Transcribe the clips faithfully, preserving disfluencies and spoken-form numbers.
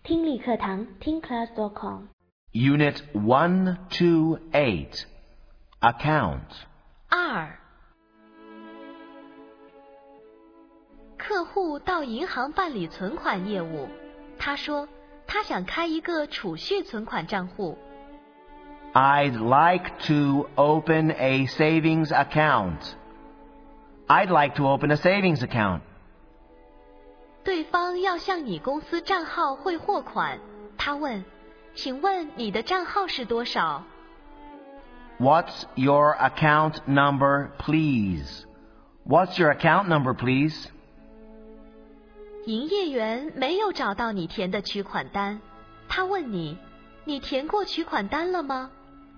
听力课堂听 class dot com Unit one two eight Account 二，客户到银行办理存款业务，他说他想开一个储蓄存款账户。 I'd like to open a savings account. I'd like to open a savings account. 对方要向你公司账号汇货款，他问，请问你的账号是多少？ What's your account number, please? What's your account number, please? 营业员没有找到你填的取款单，他问你，你填过取款单了吗？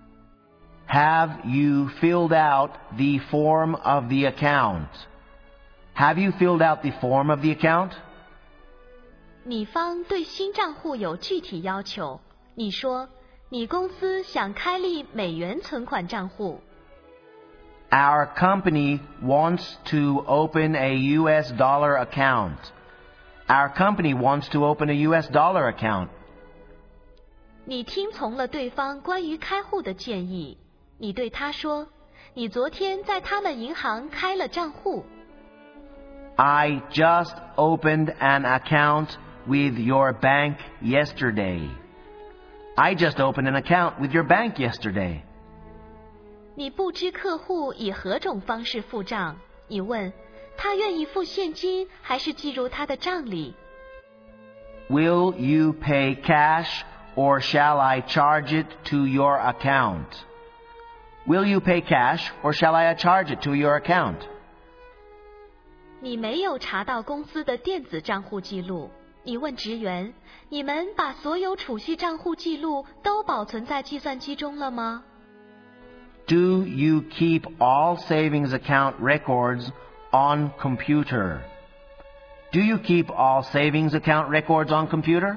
Have you filled out the form of the account? Have you filled out the form of the account? 你方对新账户有具体要求，你说你公司想开立美元存款账户。 Our company wants to open a U S dollar account. Our company wants to open a U S dollar account. 你听从了对方关于开户的建议，你对他说，你昨天在他们银行开了账户。 I just opened an account with your bank yesterday. I just opened an account with your bank yesterday. 你不知客户以何种方式付账，你问他愿意付现金还是计入他的账里。 Will you pay cash or shall I charge it to your account? Will you pay cash or shall I charge it to your account? 你没有查到公司的电子账户记录，你问职员，你们把所有储蓄账户记录都保存在计算机中了吗？ Do you keep all savings account records on computer? Do you keep all savings account records on computer?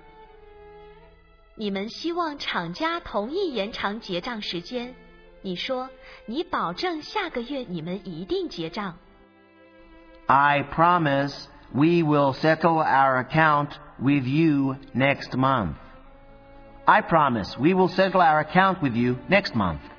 你们希望厂家同意延长结账时间，你说你保证下个月你们一定结账。 I promise we will settle our account with you next month. I promise we will settle our account with you next month.